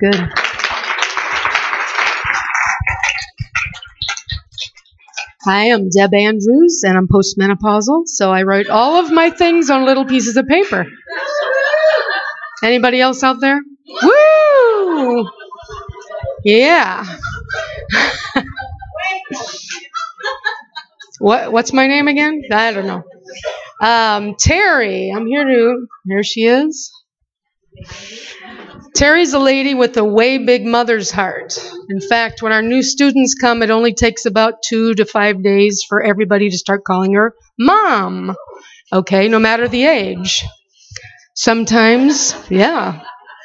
good. Hi, I'm Deb Andrews, and I'm postmenopausal, so I write all of my things on little pieces of paper. Anybody else out there? Woo! Yeah. What's my name again? I don't know. Terry, here she is. Terry's a lady with a way big mother's heart. In fact, when our new students come, it only takes about 2 to 5 days for everybody to start calling her Mom. Okay, no matter the age. Sometimes, yeah.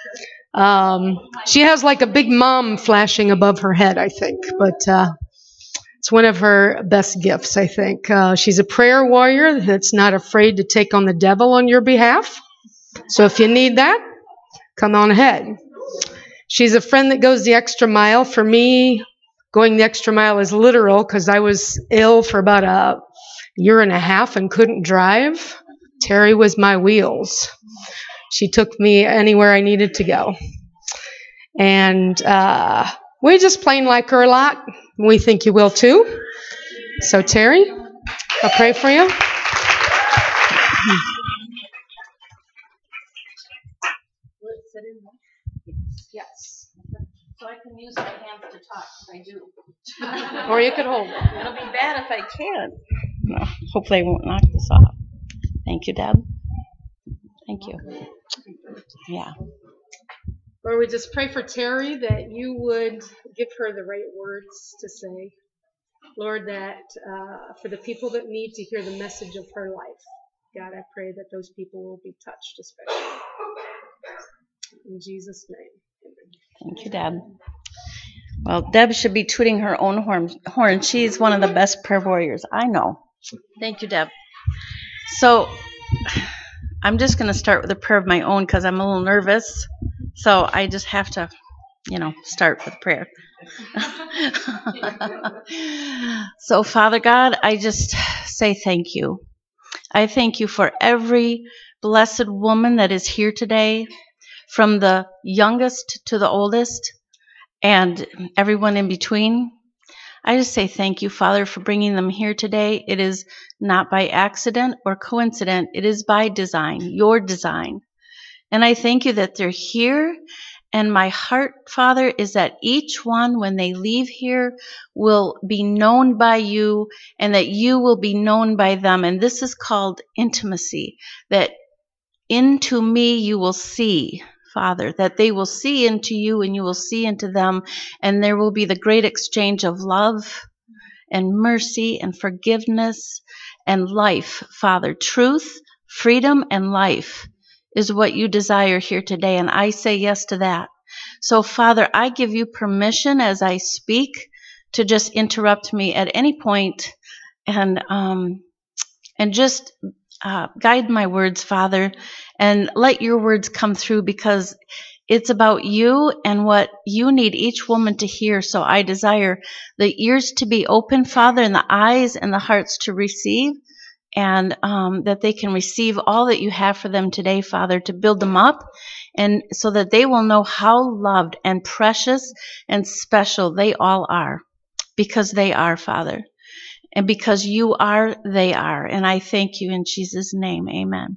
She has like a big mom flashing above her head, I think, but it's one of her best gifts, I think. She's a prayer warrior that's not afraid to take on the devil on your behalf. So if you need that, come on ahead. She's a friend that goes the extra mile. For me, going the extra mile is literal because I was ill for about a year and a half and couldn't drive. Terry was my wheels. She took me anywhere I needed to go. And we just plain like her a lot. We think you will too. So Terry, I'll pray for you. Yes. So I can use my hands to talk if I do. Or you could hold it. It'll be bad if I can't. No, hopefully I won't knock this off. Thank you, Deb. Thank you. Yeah. Lord, we just pray for Terry that you would give her the right words to say. Lord, that for the people that need to hear the message of her life, God, I pray that those people will be touched especially. In Jesus' name. Thank you, Deb. Well, Deb should be tooting her own horn. She's one of the best prayer warriors I know. Thank you, Deb. So I'm just going to start with a prayer of my own because I'm a little nervous. So I just have to, start with prayer. So, Father God, I just say thank you. I thank you for every blessed woman that is here today, from the youngest to the oldest, and everyone in between. I just say thank you, Father, for bringing them here today. It is not by accident or coincidence. It is by design, your design. And I thank you that they're here. And my heart, Father, is that each one, when they leave here, will be known by you and that you will be known by them. And this is called intimacy, that into me you will see, Father, that they will see into you and you will see into them. And there will be the great exchange of love and mercy and forgiveness and life, Father. Truth, freedom, and life is what you desire here today, and I say yes to that. So, Father, I give you permission as I speak to just interrupt me at any point and just guide my words, Father, and let your words come through because it's about you and what you need each woman to hear. So I desire the ears to be open, Father, and the eyes and the hearts to receive, and that they can receive all that you have for them today, Father, to build them up, and so that they will know how loved and precious and special they all are, because they are, Father. And because you are, they are. And I thank you in Jesus' name. Amen.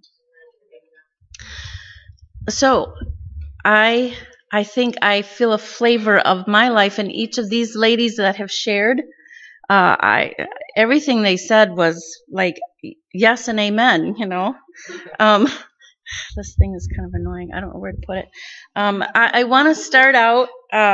So I think I feel a flavor of my life in each of these ladies that have shared. Everything they said was like yes and amen, This thing is kind of annoying. I don't know where to put it. I want to start out.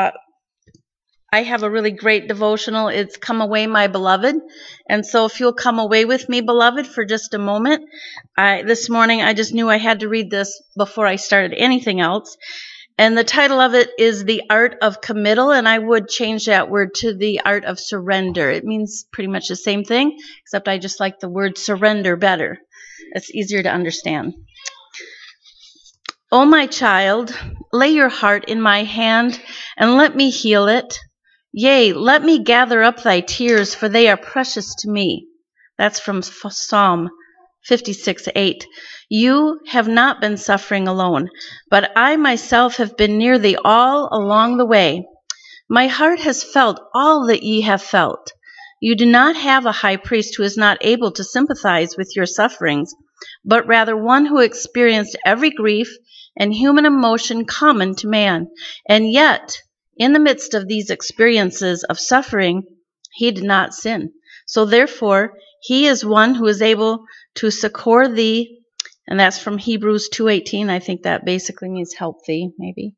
I have a really great devotional. It's Come Away, My Beloved. And so if you'll come away with me, beloved, for just a moment. This morning, I just knew I had to read this before I started anything else. And the title of it is The Art of Committal, and I would change that word to The Art of Surrender. It means pretty much the same thing, except I just like the word surrender better. It's easier to understand. O my child, lay your heart in my hand, and let me heal it. Yea, let me gather up thy tears, for they are precious to me. That's from Psalm 56:8. You have not been suffering alone, but I myself have been near thee all along the way. My heart has felt all that ye have felt. You do not have a high priest who is not able to sympathize with your sufferings, but rather one who experienced every grief and human emotion common to man. And yet, in the midst of these experiences of suffering, he did not sin. So therefore, he is one who is able to succor thee, and that's from Hebrews 2:18. I think that basically means help thee, maybe.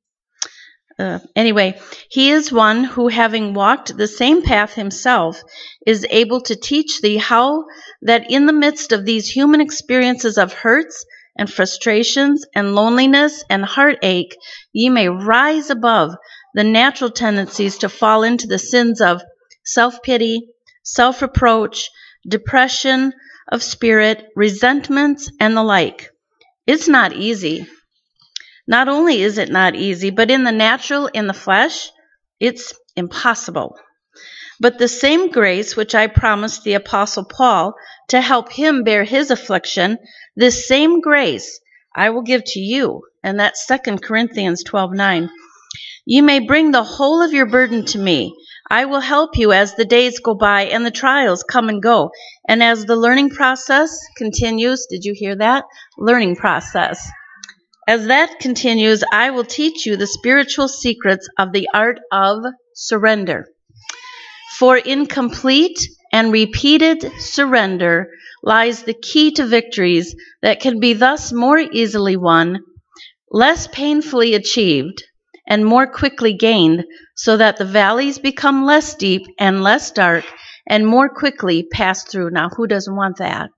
Anyway, he is one who, having walked the same path himself, is able to teach thee how that in the midst of these human experiences of hurts and frustrations and loneliness and heartache, ye may rise above the natural tendencies to fall into the sins of self-pity, self-reproach, depression of spirit, resentments, and the like. It's not easy. Not only is it not easy, but in the natural, in the flesh, it's impossible. But the same grace which I promised the Apostle Paul to help him bear his affliction, this same grace I will give to you. And that's 2 Corinthians 12:9. You may bring the whole of your burden to me. I will help you as the days go by and the trials come and go. And as the learning process continues, did you hear that? Learning process. As that continues, I will teach you the spiritual secrets of the art of surrender. For in complete and repeated surrender lies the key to victories that can be thus more easily won, less painfully achieved, and more quickly gained, so that the valleys become less deep and less dark and more quickly passed through. Now, who doesn't want that?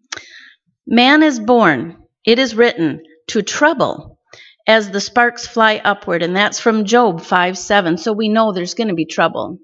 Man is born, it is written, to trouble as the sparks fly upward. And that's from Job 5:7. So we know there's going to be trouble.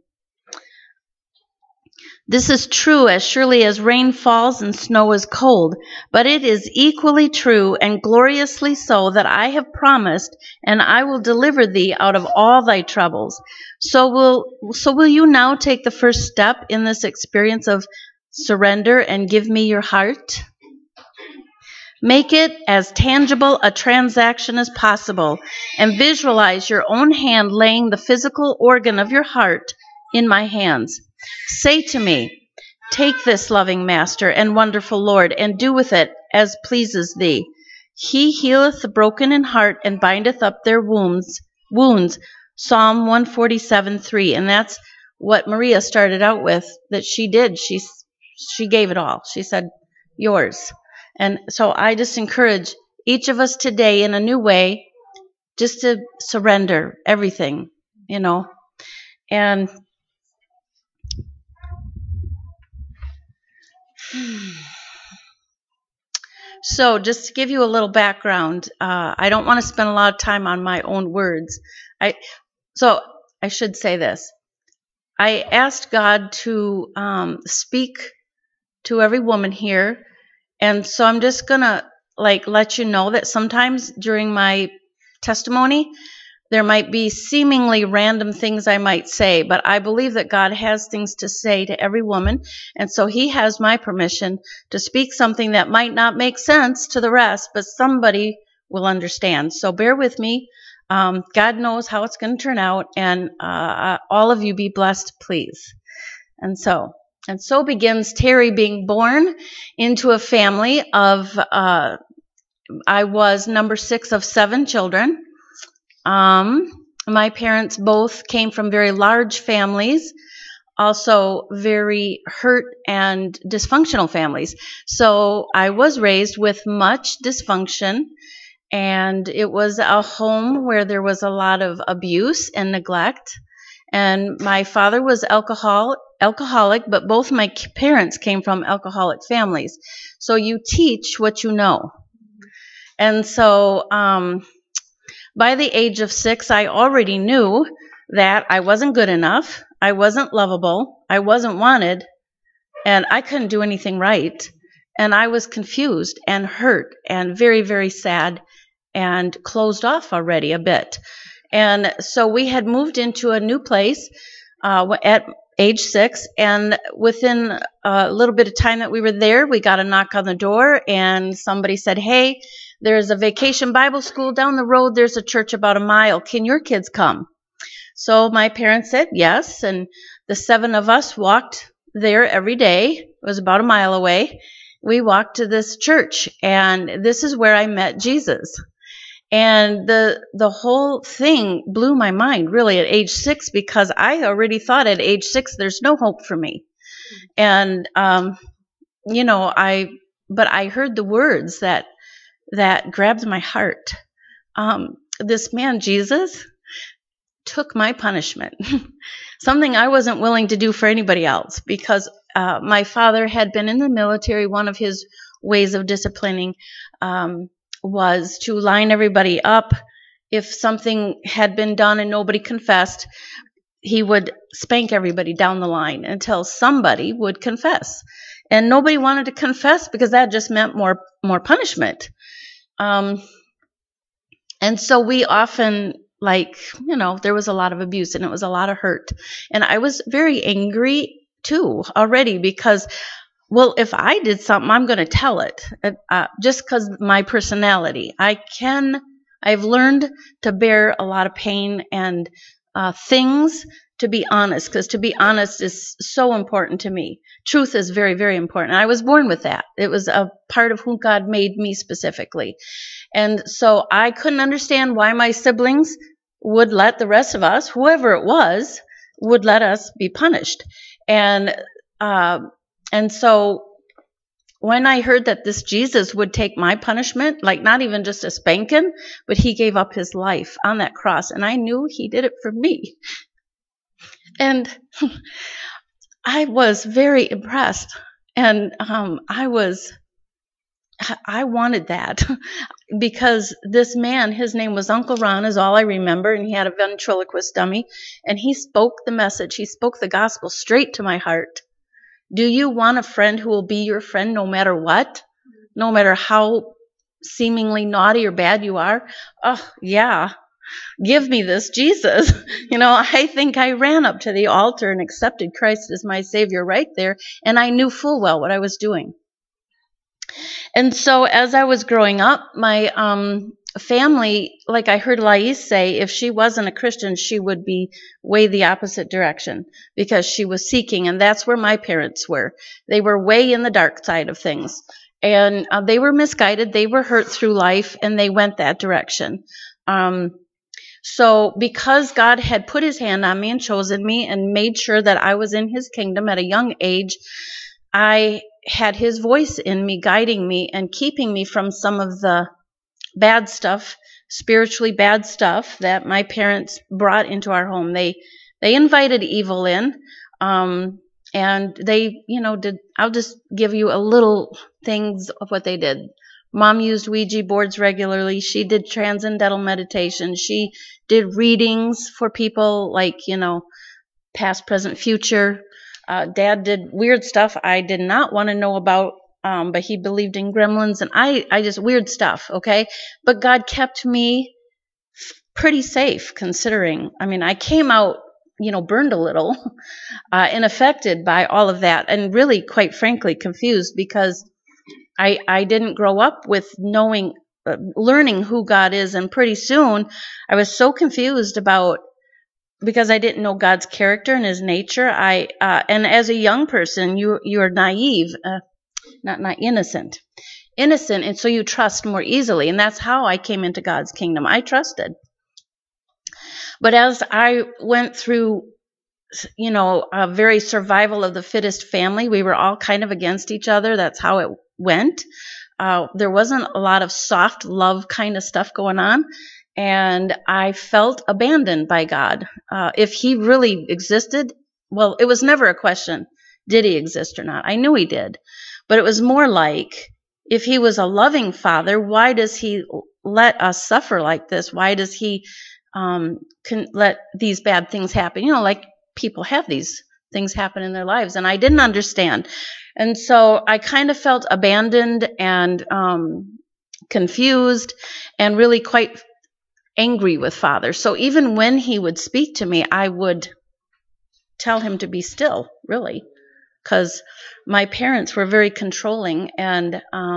This is true as surely as rain falls and snow is cold, but it is equally true and gloriously so that I have promised, and I will deliver thee out of all thy troubles. So will you now take the first step in this experience of surrender and give me your heart? Make it as tangible a transaction as possible, and visualize your own hand laying the physical organ of your heart in my hands. Say to me, take this, loving Master and wonderful Lord, and do with it as pleases thee. He healeth the broken in heart and bindeth up their wounds. Psalm 147:3. And that's what Maria started out with, that she did. She gave it all. She said, yours. And so I just encourage each of us today in a new way just to surrender everything, And so just to give you a little background, I don't want to spend a lot of time on my own words. So I should say this. I asked God to speak to every woman here. And so I'm just going to let you know that sometimes during my testimony, there might be seemingly random things I might say, but I believe that God has things to say to every woman. And so he has my permission to speak something that might not make sense to the rest, but somebody will understand. So bear with me. God knows how it's going to turn out, and all of you be blessed, please. And so begins Terry being born into a family of, I was number 6 of 7 children. My parents both came from very large families, also very hurt and dysfunctional families. So I was raised with much dysfunction, and it was a home where there was a lot of abuse and neglect. And my father was alcoholic, but both my parents came from alcoholic families. So you teach what you know. And so by the age of 6, I already knew that I wasn't good enough, I wasn't lovable, I wasn't wanted, and I couldn't do anything right. And I was confused and hurt and very, very sad and closed off already a bit. And so we had moved into a new place age 6, and within a little bit of time that we were there, we got a knock on the door, and somebody said, hey, there's a vacation Bible school down the road. There's a church about a mile. Can your kids come? So my parents said yes, and the 7 of us walked there every day. It was about a mile away. We walked to this church, and this is where I met Jesus. And the whole thing blew my mind, really, at age 6, because I already thought at age 6 there's no hope for me. And but I heard the words that grabbed my heart. This man Jesus took my punishment, something I wasn't willing to do for anybody else, because my father had been in the military. One of his ways of disciplining was to line everybody up. If something had been done and nobody confessed, he would spank everybody down the line until somebody would confess. And nobody wanted to confess because that just meant more punishment. And so we often, there was a lot of abuse and it was a lot of hurt. And I was very angry too already because, well, if I did something, I'm going to tell it, just because my personality. I've learned to bear a lot of pain and things, to be honest, because to be honest is so important to me. Truth is very, very important. I was born with that. It was a part of who God made me specifically. And so I couldn't understand why my siblings would let the rest of us, whoever it was, would let us be punished. And so when I heard that this Jesus would take my punishment, like not even just a spanking, but he gave up his life on that cross, and I knew he did it for me. And I was very impressed, and I wanted that because this man, his name was Uncle Ron, is all I remember, and he had a ventriloquist dummy, and he spoke the message, he spoke the gospel straight to my heart. Do you want a friend who will be your friend no matter what? No matter how seemingly naughty or bad you are? Oh, yeah. Give me this Jesus. I think I ran up to the altar and accepted Christ as my Savior right there, and I knew full well what I was doing. And so as I was growing up, my family, like I heard Lais say, if she wasn't a Christian, she would be way the opposite direction because she was seeking. And that's where my parents were. They were way in the dark side of things. And they were misguided. They were hurt through life, and they went that direction. So because God had put his hand on me and chosen me and made sure that I was in his kingdom at a young age, I had his voice in me, guiding me and keeping me from some of the bad stuff, spiritually bad stuff that my parents brought into our home. They invited evil in, and they, I'll just give you a little things of what they did. Mom used Ouija boards regularly. She did transcendental meditation. She did readings for people like, past, present, future. Dad did weird stuff I did not want to know about, but he believed in gremlins, and I just weird stuff, okay? But God kept me pretty safe considering. I came out, burned a little and affected by all of that, and really, quite frankly, confused because I didn't grow up with learning who God is, and pretty soon I was so confused because I didn't know God's character and his nature. And as a young person, you're naive, not innocent, and so you trust more easily, and that's how I came into God's kingdom. I trusted. But as I went through, a very survival of the fittest family, we were all kind of against each other. That's how it went. There wasn't a lot of soft love kind of stuff going on. And I felt abandoned by God. If he really existed, well, it was never a question, did he exist or not? I knew he did. But it was more like, if he was a loving father, why does he let us suffer like this? Why does he let these bad things happen? Like people have these things happen in their lives. And I didn't understand. And so I kind of felt abandoned and confused and really quite angry with Father. So even when he would speak to me, I would tell him to be still, really, because my parents were very controlling and,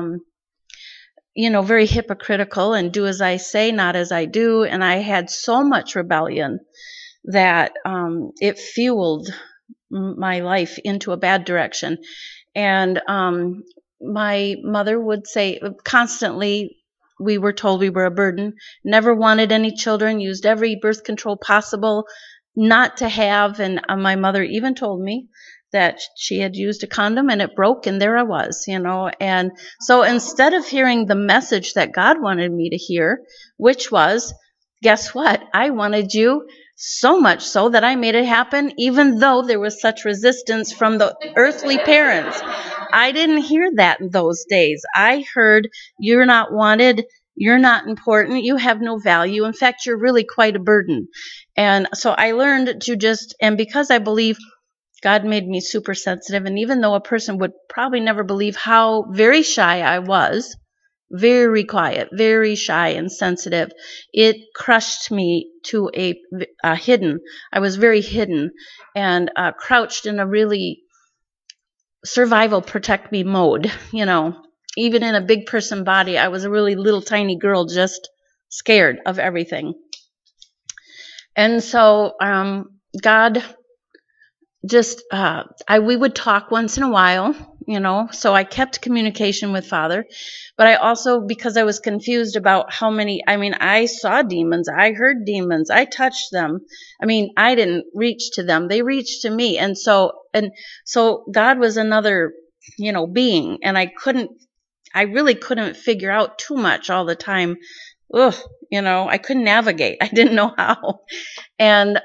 very hypocritical and do as I say, not as I do. And I had so much rebellion that it fueled my life into a bad direction. And my mother would say constantly, we were told we were a burden, never wanted any children, used every birth control possible not to have. And my mother even told me that she had used a condom and it broke, and there I was, And so instead of hearing the message that God wanted me to hear, which was, guess what? I wanted you so much so that I made it happen, even though there was such resistance from the earthly parents. I didn't hear that in those days. I heard, you're not wanted, you're not important, you have no value. In fact, you're really quite a burden. And so I learned to and because I believe God made me super sensitive, and even though a person would probably never believe how very shy I was, very quiet, very shy and sensitive, it crushed me to a hidden. I was very hidden and crouched in a really survival protect me mode, Even in a big person body, I was a really little tiny girl, just scared of everything. And so God we would talk once in a while, so I kept communication with Father. But I also, because I was confused about how many, I saw demons, I heard demons, I touched them. I didn't reach to them, they reached to me. And so God was another, being, and I really couldn't figure out too much all the time. I couldn't navigate. I didn't know how. And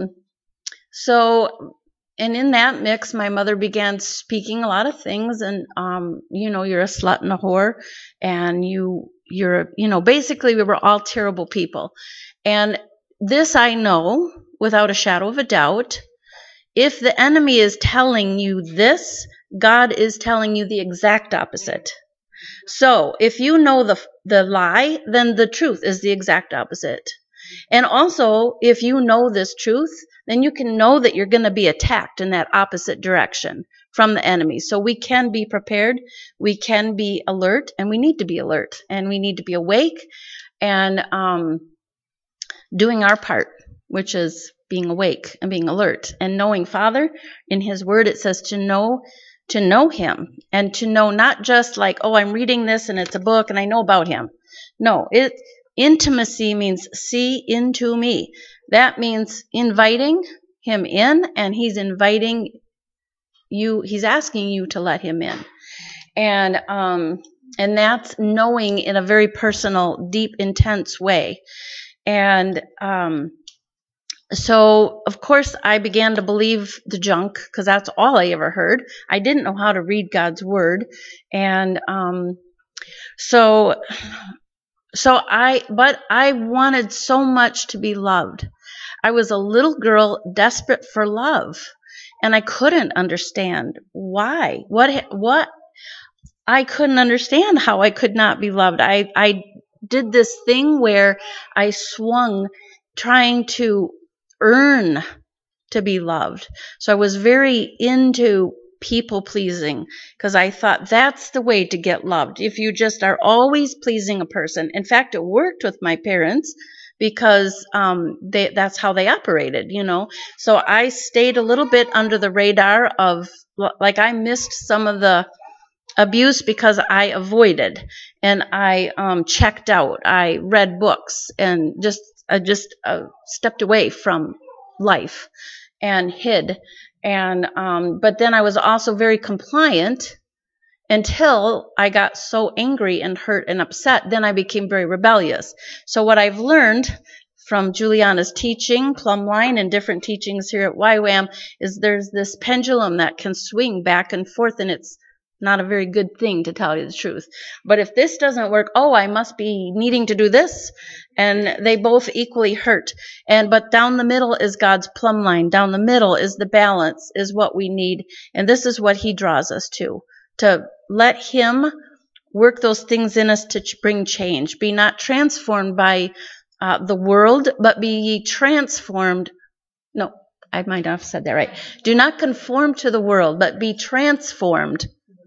and in that mix, my mother began speaking a lot of things, and you're a slut and a whore, and you're basically we were all terrible people. And this I know without a shadow of a doubt. If the enemy is telling you this, God is telling you the exact opposite. So if you know the lie, then the truth is the exact opposite. And also, if you know this truth, then you can know that you're going to be attacked in that opposite direction from the enemy. So we can be prepared, we can be alert, and we need to be alert, and we need to be awake and doing our part, which is being awake and being alert and knowing Father. In His Word, it says to know Him, and to know not just like, oh, I'm reading this and it's a book and I know about Him. No, intimacy means see into me. That means inviting Him in, and He's inviting you. He's asking you to let Him in, and that's knowing in a very personal, deep, intense way. And so, of course, I began to believe the junk, because that's all I ever heard. I didn't know how to read God's Word. And but I wanted so much to be loved. I was a little girl desperate for love, and I couldn't understand why. What? I couldn't understand how I could not be loved. I did this thing where I swung trying to earn to be loved. So I was very into people pleasing, because I thought that's the way to get loved. If you just are always pleasing a person. In fact, it worked with my parents, because that's how they operated, So I stayed a little bit under the radar of, like, I missed some of the abuse because I avoided, and I checked out. I read books and just stepped away from life and hid. And but then I was also very compliant until I got so angry and hurt and upset. Then I became very rebellious. So what I've learned from Juliana's teaching, Plumline, and different teachings here at YWAM is there's this pendulum that can swing back and forth, and it's not a very good thing, to tell you the truth. But if this doesn't work, I must be needing to do this. And they both equally hurt. But down the middle is God's plumb line. Down the middle is the balance, is what we need. And this is what He draws us to let Him work those things in us to bring change. Be not transformed by the world, but be ye transformed. No, I might not have said that right. Do not conform to the world, but be transformed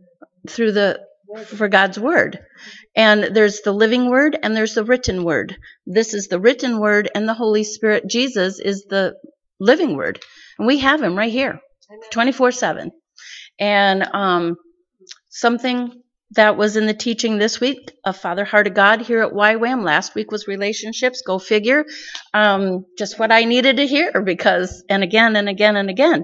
for God's word. And there's the living word and there's the written word. This is the written word, and the Holy Spirit, Jesus, is the living word. And we have him right here, 24/7. And something that was in the teaching this week of Father Heart of God here at YWAM. Last week was relationships. Go figure. Just what I needed to hear, because, and again and again and again,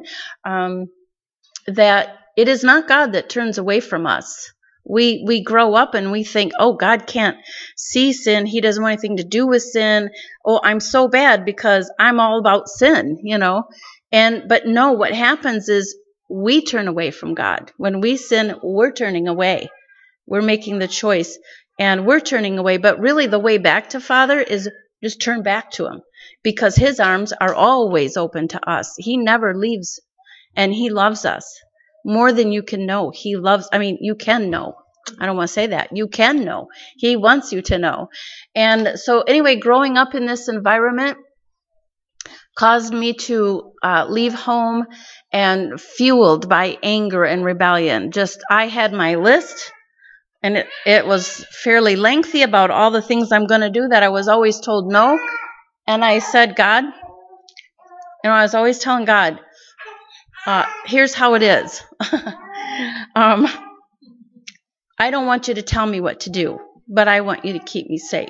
that it is not God that turns away from us. We grow up and we think, oh, God can't see sin. He doesn't want anything to do with sin. Oh, I'm so bad because I'm all about sin, But no, what happens is we turn away from God. When we sin, we're turning away. We're making the choice and we're turning away. But really the way back to Father is just turn back to him, because his arms are always open to us. He never leaves, and he loves us more than you can know. You can know. I don't want to say that. You can know. He wants you to know. And so anyway, growing up in this environment caused me to leave home and fueled by anger and rebellion. I had my list, and it was fairly lengthy about all the things I'm going to do that I was always told no. And I said, God, I was always telling God, here's how it is. I don't want you to tell me what to do, but I want you to keep me safe.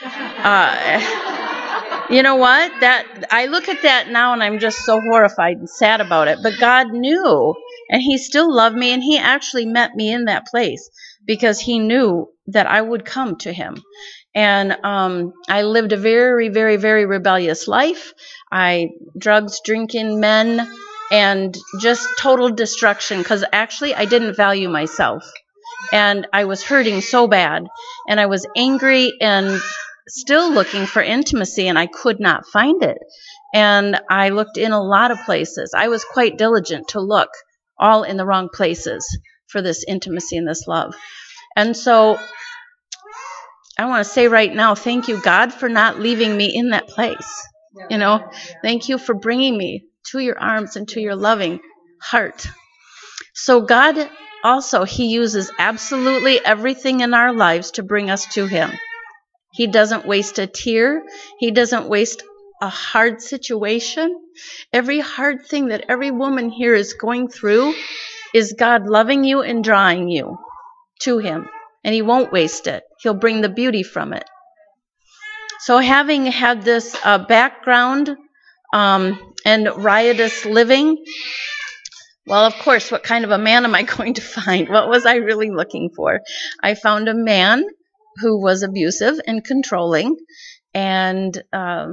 You know what? I look at that now and I'm just so horrified and sad about it. But God knew, and he still loved me, and he actually met me in that place because he knew that I would come to him. And I lived a very, very, very rebellious life. Drugs, drinking, men, and just total destruction, because actually I didn't value myself. And I was hurting so bad, and I was angry and still looking for intimacy, and I could not find it. And I looked in a lot of places. I was quite diligent to look all in the wrong places for this intimacy and this love. And so I want to say right now, thank you, God, for not leaving me in that place. Thank you for bringing me to your arms and to your loving heart. So God also, he uses absolutely everything in our lives to bring us to him. He doesn't waste a tear. He doesn't waste a hard situation. Every hard thing that every woman here is going through is God loving you and drawing you to him. And he won't waste it. He'll bring the beauty from it. So having had this background and riotous living, well, of course, what kind of a man am I going to find? What was I really looking for? I found a man who was abusive and controlling and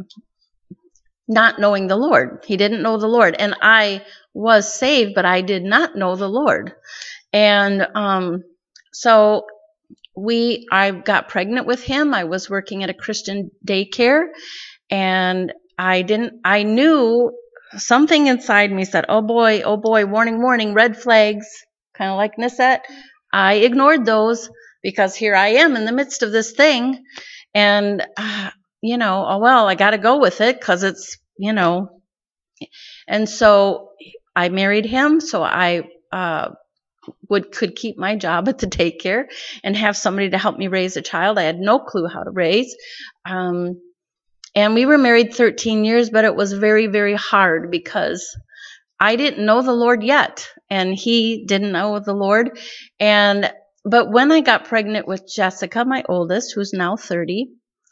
not knowing the Lord. He didn't know the Lord. And I was saved, but I did not know the Lord. And so I got pregnant with him. I was working at a Christian daycare, and I knew something inside me said, oh boy, warning, warning, red flags, kind of like Nisette. I ignored those because here I am in the midst of this thing, and, oh well, I got to go with it because it's, And so I married him so I could keep my job at the daycare and have somebody to help me raise a child I had no clue how to raise. And we were married 13 years, but it was very, very hard because I didn't know the Lord yet, and he didn't know the Lord. But when I got pregnant with Jessica, my oldest, who's now 30,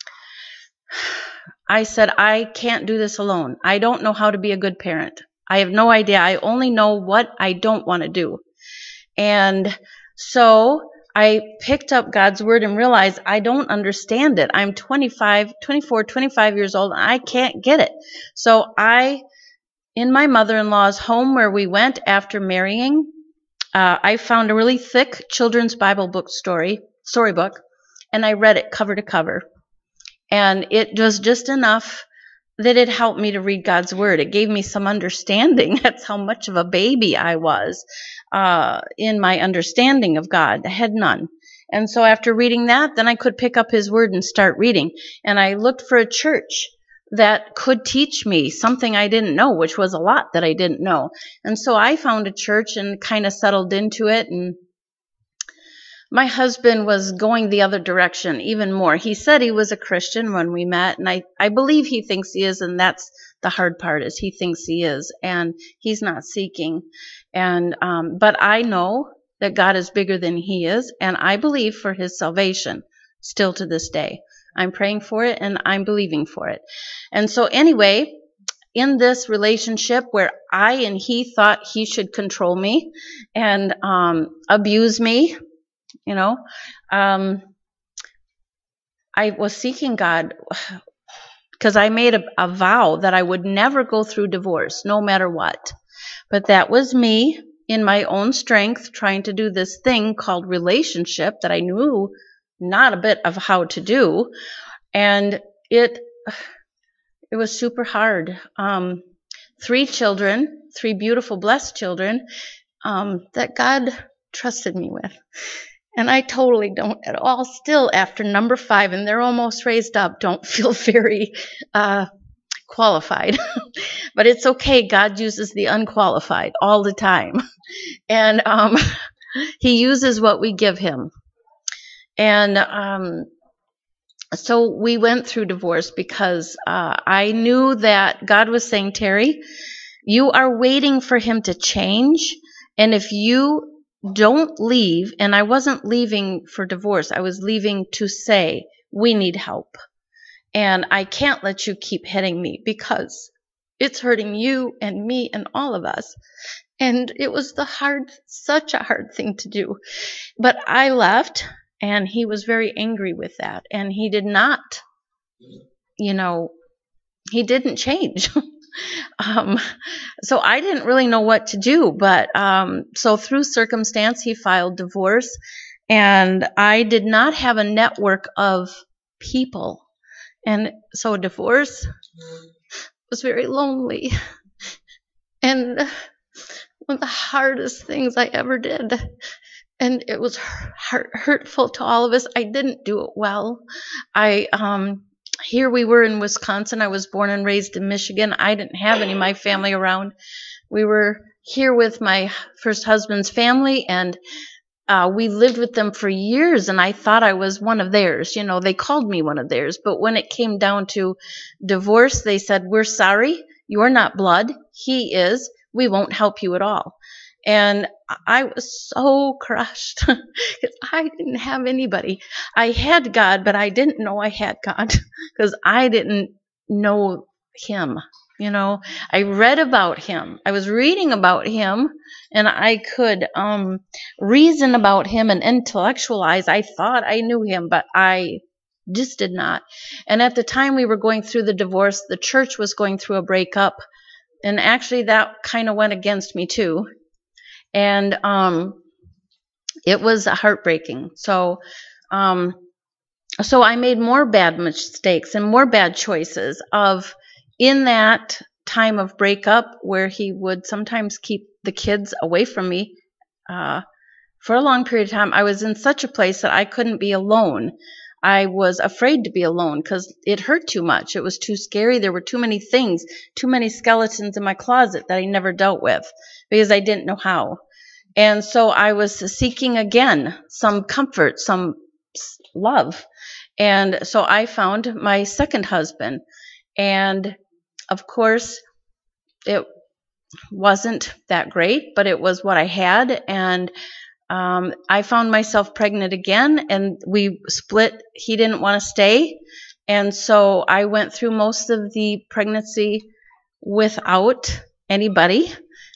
I said, I can't do this alone. I don't know how to be a good parent. I have no idea. I only know what I don't want to do. And so I picked up God's word and realized I don't understand it. I'm 25 years old, and I can't get it. So in my mother-in-law's home where we went after marrying, I found a really thick children's Bible book storybook, and I read it cover to cover. And it was just enough that it helped me to read God's word. It gave me some understanding. That's how much of a baby I was in my understanding of God. I had none. And so after reading that, then I could pick up his word and start reading. And I looked for a church that could teach me something I didn't know, which was a lot that I didn't know. And so I found a church and kind of settled into it. And my husband was going the other direction even more. He said he was a Christian when we met, and I believe he thinks he is, and that's the hard part, is he thinks he is, and he's not seeking. And but I know that God is bigger than he is, and I believe for his salvation still to this day. I'm praying for it, and I'm believing for it. And so anyway, in this relationship where I and he thought he should control me and abuse me, I was seeking God because I made a vow that I would never go through divorce, no matter what. But that was me in my own strength trying to do this thing called relationship that I knew not a bit of how to do. And it was super hard. 3 children, 3 beautiful, blessed children that God trusted me with. And I totally don't at all still after number 5, and they're almost raised up, don't feel very qualified. But it's okay. God uses the unqualified all the time. And he uses what we give him. And so we went through divorce because I knew that God was saying, Terry, you are waiting for him to change. And if you don't leave, and I wasn't leaving for divorce, I was leaving to say, we need help. And I can't let you keep hitting me because it's hurting you and me and all of us. And it was such a hard thing to do. But I left, and he was very angry with that. And he did not, he didn't change. So I didn't really know what to do, but so through circumstance, he filed divorce, and I did not have a network of people. And so divorce was very lonely, and one of the hardest things I ever did. And it was hurtful to all of us. I didn't do it well. Here we were in Wisconsin. I was born and raised in Michigan. I didn't have any of my family around. We were here with my first husband's family, and we lived with them for years, and I thought I was one of theirs. They called me one of theirs. But when it came down to divorce, they said, we're sorry. You're not blood. He is. We won't help you at all. And I was so crushed because I didn't have anybody. I had God, but I didn't know I had God because I didn't know him. I read about him. I was reading about him, and I could reason about him and intellectualize. I thought I knew him, but I just did not. And at the time we were going through the divorce, the church was going through a breakup. And actually that kind of went against me too. And it was heartbreaking. So I made more bad mistakes and more bad choices in that time of breakup, where he would sometimes keep the kids away from me for a long period of time. I was in such a place that I couldn't be alone. I was afraid to be alone because it hurt too much. It was too scary. There were too many things, too many skeletons in my closet that I never dealt with because I didn't know how. And so I was seeking again some comfort, some love. And so I found my second husband. And of course, it wasn't that great, but it was what I had. And I found myself pregnant again, and we split. He didn't want to stay. And so I went through most of the pregnancy without anybody.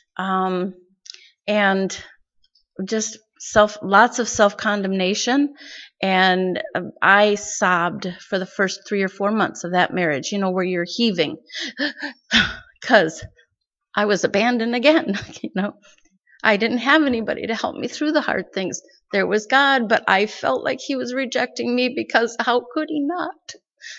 And just lots of self-condemnation. And I sobbed for the first 3 or 4 months of that marriage, where you're heaving because I was abandoned again. I didn't have anybody to help me through the hard things. There was God, but I felt like he was rejecting me because how could he not?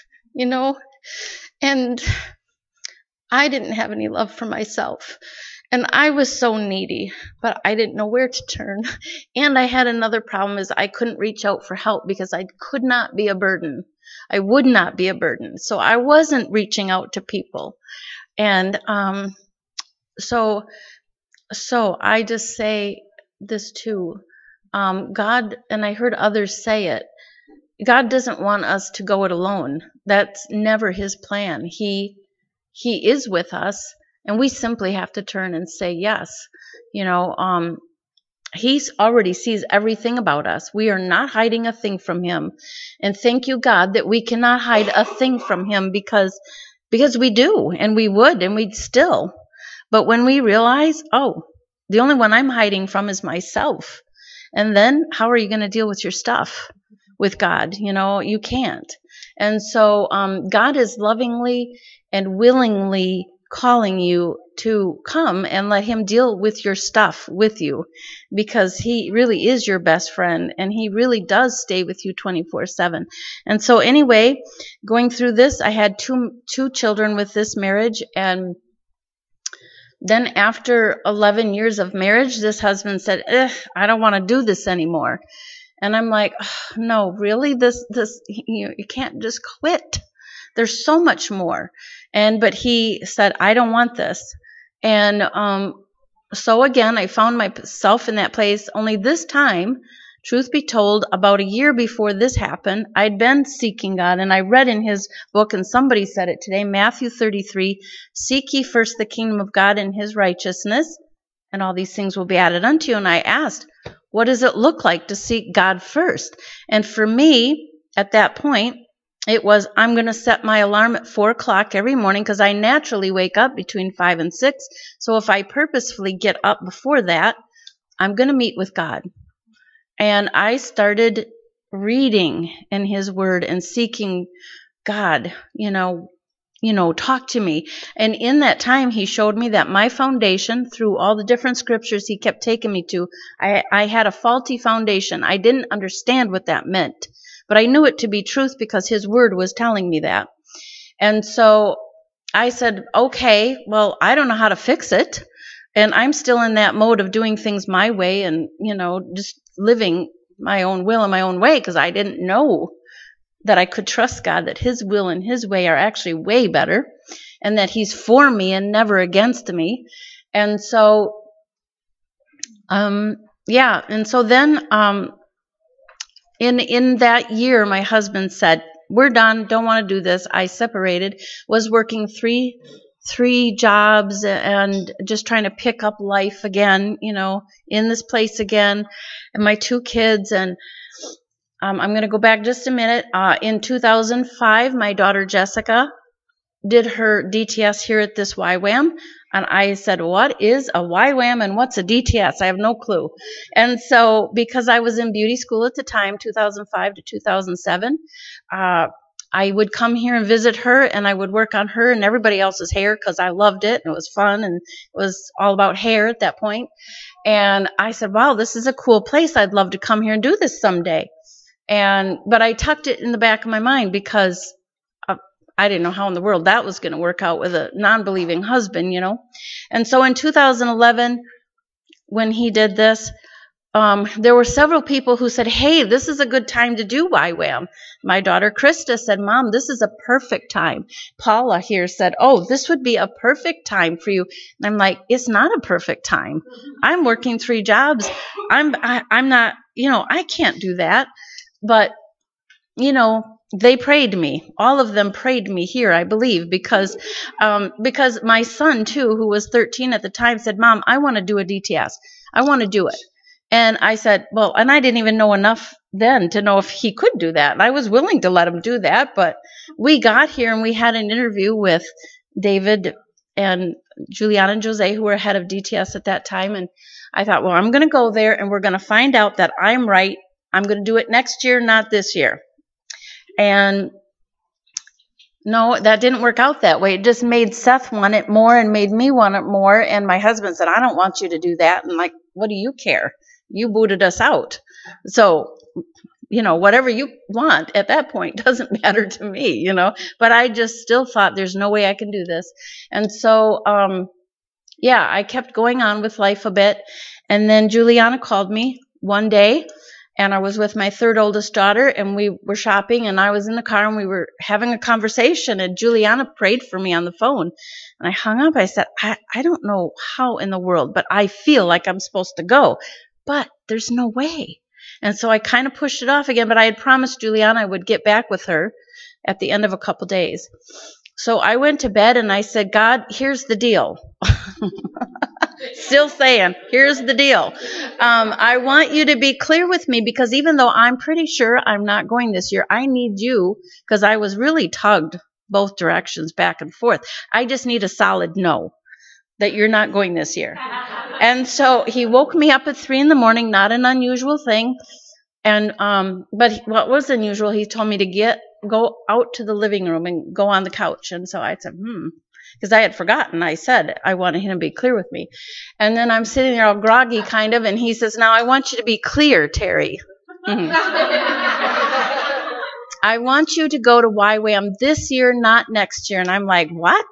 And I didn't have any love for myself. And I was so needy, but I didn't know where to turn. And I had another problem is I couldn't reach out for help because I could not be a burden. I would not be a burden. So I wasn't reaching out to people. And so I just say this too. God, and I heard others say it, God doesn't want us to go it alone. That's never his plan. He is with us, and we simply have to turn and say yes. He already sees everything about us. We are not hiding a thing from him. And thank you, God, that we cannot hide a thing from him because we do, and we would, and we'd still. But when we realize, oh, the only one I'm hiding from is myself, and then how are you going to deal with your stuff with God? You can't. And so God is lovingly and willingly calling you to come and let him deal with your stuff with you, because he really is your best friend, and he really does stay with you 24/7. And so anyway, going through this, I had two children with this marriage, and then after 11 years of marriage, this husband said, I don't want to do this anymore. And I'm like, oh, no, really? This you can't just quit. There's so much more. But he said, I don't want this. And so again, I found myself in that place. Only this time, truth be told, about a year before this happened, I'd been seeking God, and I read in his book, and somebody said it today, Matthew 33, seek ye first the kingdom of God and his righteousness, and all these things will be added unto you. And I asked, what does it look like to seek God first? And for me, at that point, it was, I'm going to set my alarm at 4 o'clock every morning, because I naturally wake up between 5 and 6. So if I purposefully get up before that, I'm going to meet with God. And I started reading in his word and seeking God, talk to me. And in that time, he showed me that my foundation, through all the different scriptures he kept taking me to, I had a faulty foundation. I didn't understand what that meant, but I knew it to be truth because his word was telling me that. And so I said, okay, well, I don't know how to fix it. And I'm still in that mode of doing things my way and, just living my own will in my own way, because I didn't know that I could trust God, that his will and his way are actually way better, and that he's for me and never against me. And so, and so then in that year, my husband said, we're done, don't want to do this. I separated, was working three jobs and just trying to pick up life again, in this place again, and my 2 kids. And I'm going to go back just a minute. In 2005, my daughter Jessica did her DTS here at this YWAM. And I said, what is a YWAM and what's a DTS? I have no clue. And so because I was in beauty school at the time, 2005 to 2007, I would come here and visit her, and I would work on her and everybody else's hair because I loved it and it was fun and it was all about hair at that point. And I said, wow, this is a cool place. I'd love to come here and do this someday. But I tucked it in the back of my mind because I didn't know how in the world that was going to work out with a non-believing husband, And so in 2011, when he did this, there were several people who said, hey, this is a good time to do YWAM. My daughter Krista said, Mom, this is a perfect time. Paula here said, oh, this would be a perfect time for you. And I'm like, it's not a perfect time. I'm working 3 jobs. I'm not, I can't do that. But, they prayed me. All of them prayed me here, I believe, because my son, too, who was 13 at the time, said, Mom, I want to do a DTS. I want to do it. And I said, well, and I didn't even know enough then to know if he could do that. And I was willing to let him do that. But we got here and we had an interview with David and Juliana and Jose, who were head of DTS at that time. And I thought, well, I'm going to go there and we're going to find out that I'm right. I'm going to do it next year, not this year. And no, that didn't work out that way. It just made Seth want it more and made me want it more. And my husband said, I don't want you to do that. And I'm like, what do you care? You booted us out. So, whatever you want at that point doesn't matter to me, But I just still thought there's no way I can do this. And so, I kept going on with life a bit. And then Juliana called me one day and I was with my third oldest daughter, and we were shopping, and I was in the car, and we were having a conversation, and Juliana prayed for me on the phone. And I hung up. I said, I don't know how in the world, but I feel like I'm supposed to go. But there's no way. And so I kind of pushed it off again, but I had promised Juliana I would get back with her at the end of a couple days. So I went to bed, and I said, God, here's the deal. Still saying, here's the deal. I want you to be clear with me, because even though I'm pretty sure I'm not going this year, I need you, because I was really tugged both directions back and forth. I just need a solid no, that you're not going this year. And so he woke me up at 3 a.m, not an unusual thing. And but what was unusual, he told me to go out to the living room and go on the couch. And so I said, because I had forgotten. I said I wanted him to be clear with me. And then I'm sitting there all groggy kind of, and he says, now I want you to be clear, Terry. I want you to go to YWAM this year, not next year. And I'm like, what?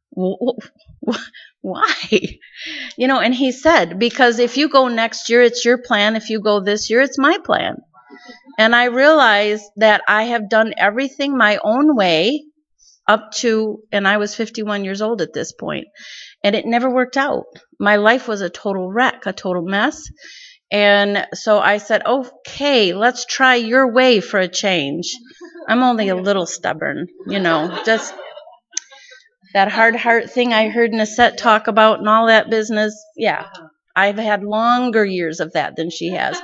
Why? And he said, because if you go next year, it's your plan. If you go this year, it's my plan. And I realized that I have done everything my own way up to, and I was 51 years old at this point, and it never worked out. My life was a total wreck, a total mess. And so I said, okay, let's try your way for a change. I'm only a little stubborn, just that hard heart thing I heard Nisette talk about and all that business. Yeah, I've had longer years of that than she has.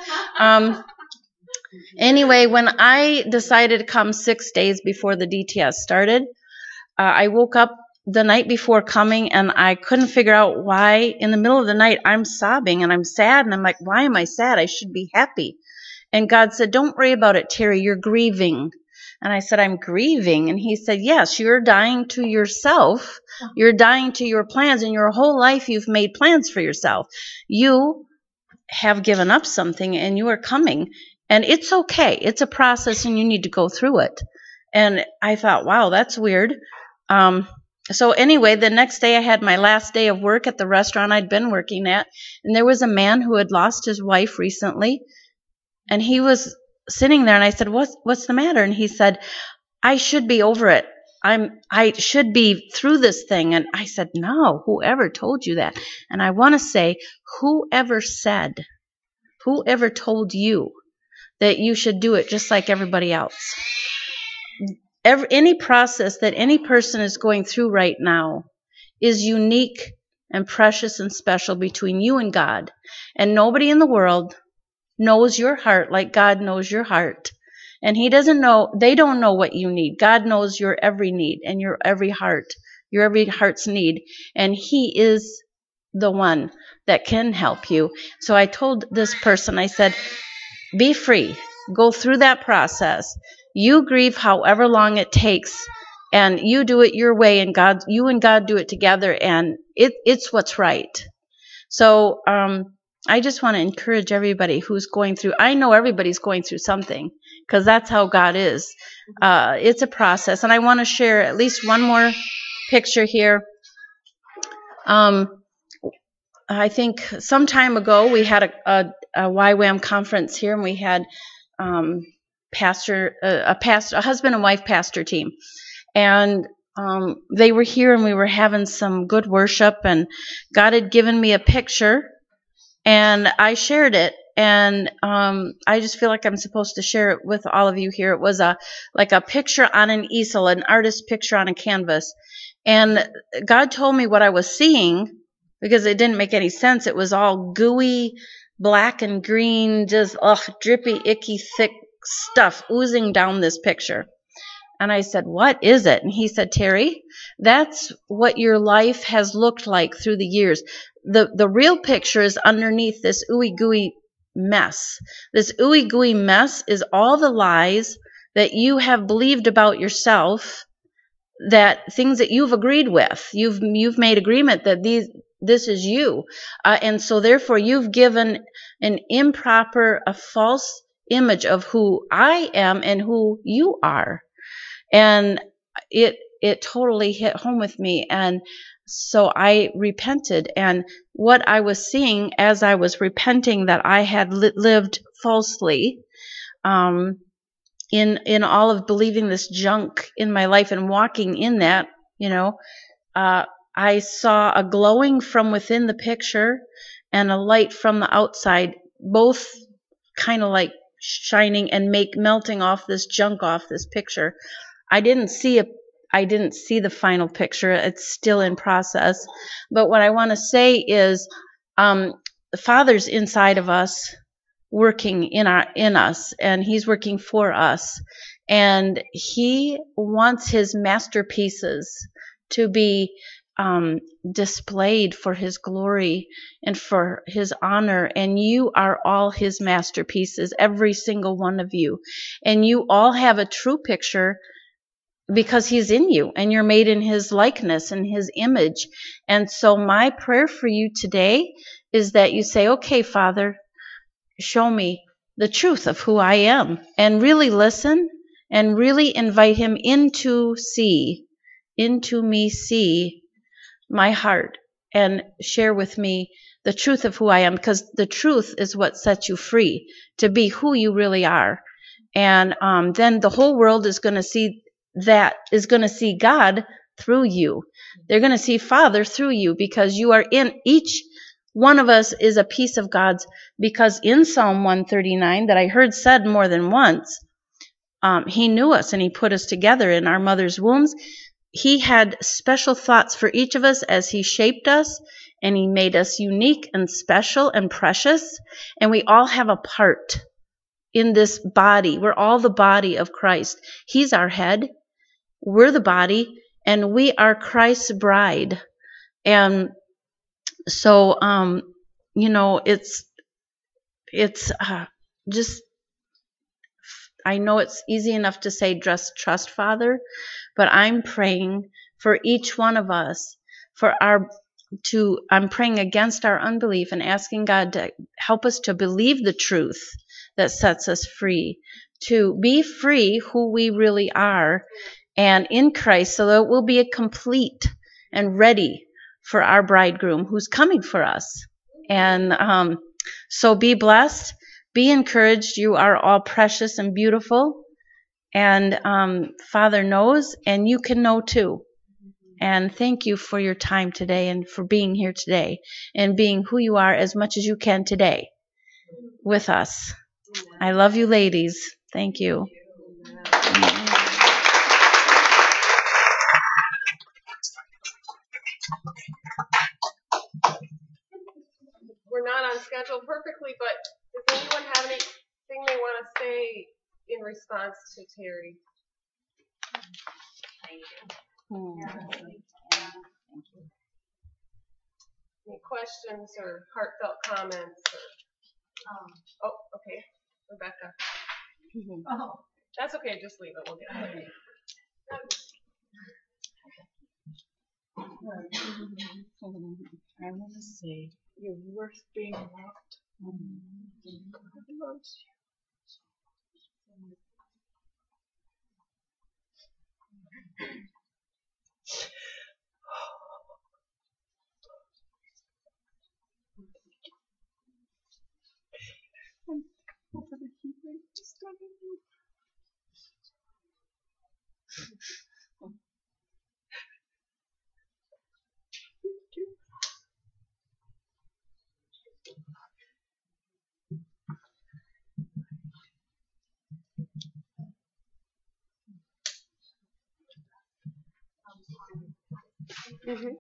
Anyway, when I decided to come 6 days before the DTS started, I woke up the night before coming, and I couldn't figure out why in the middle of the night I'm sobbing and I'm sad, and I'm like, why am I sad? I should be happy. And God said, don't worry about it, Terry, you're grieving. And I said, I'm grieving. And he said, yes, you're dying to yourself. You're dying to your plans. And your whole life you've made plans for yourself. You have given up something, and you are coming. And it's okay. It's a process, and you need to go through it. And I thought, wow, that's weird. So anyway, the next day I had my last day of work at the restaurant I'd been working at, and there was a man who had lost his wife recently, and he was sitting there, and I said, what's the matter? And he said, I should be over it. I should be through this thing. And I said, no, whoever told you that? And I want to say, whoever told you that you should do it just like everybody else? Any process that any person is going through right now is unique and precious and special between you and God. And nobody in the world knows your heart like God knows your heart. And they don't know what you need. God knows your every need and your every heart's need. And he is the one that can help you. So I told this person, I said, be free. Go through that process. You grieve however long it takes, and you do it your way, and you and God do it together, and it's what's right. So I just want to encourage everybody who's going through. I know everybody's going through something, because that's how God is. It's a process, and I want to share at least one more picture here. I think some time ago we had a YWAM conference here, and we had a husband and wife pastor team, and they were here, and we were having some good worship, and God had given me a picture, and I shared it, and I just feel like I'm supposed to share it with all of you here. It was like a picture on an easel, an artist's picture on a canvas, and God told me what I was seeing, because it didn't make any sense. It was all gooey, black and green, just drippy, icky, thick stuff oozing down this picture. And I said, what is it? And he said, Terry, that's what your life has looked like through the years. The real picture is underneath this ooey gooey mess. This ooey gooey mess is all the lies that you have believed about yourself, that things that you've agreed with. You've made agreement that this is you. And so therefore you've given an improper, a false image of who I am and who you are. And it totally hit home with me. And so I repented. And what I was seeing as I was repenting that I had lived falsely in all of believing this junk in my life and walking in that, I saw a glowing from within the picture and a light from the outside, both kind of like shining and melting off this junk off this picture. I didn't see the final picture. It's still in process. But what I want to say is, the Father's inside of us, working in us, and He's working for us, and He wants His masterpieces to be displayed for His glory and for His honor. And you are all His masterpieces, every single one of you, and you all have a true picture because He's in you and you're made in His likeness and His image. And so my prayer for you today is that you say, okay, Father, show me the truth of who I am, and really listen and really invite Him into me, see my heart, and share with me the truth of who I am, because the truth is what sets you free to be who you really are. And then the whole world is going to see God through you. They're going to see Father through you, because you are in each one of us is a piece of God's, because in Psalm 139 that I heard said more than once, He knew us and He put us together in our mother's wombs. He had special thoughts for each of us as He shaped us, and He made us unique and special and precious. And we all have a part in this body. We're all the body of Christ. He's our head. We're the body, and we are Christ's bride. And so, it's just, I know it's easy enough to say just trust Father, but I'm praying for each one of us, I'm praying against our unbelief and asking God to help us to believe the truth that sets us free, to be free who we really are and in Christ, so that we'll be complete and ready for our bridegroom who's coming for us. And so be blessed, be encouraged. You are all precious and beautiful, and Father knows, and you can know too. And thank you for your time today and for being here today and being who you are as much as you can today with us. I love you, ladies. Thank you. We're not on schedule perfectly, but does anyone have anything they want to say in response to Terry? Thank you. Any questions or heartfelt comments? Oh, okay. Rebecca. Oh, that's okay. Just leave it. We'll get it. I want to say you're worth being loved. God loves you.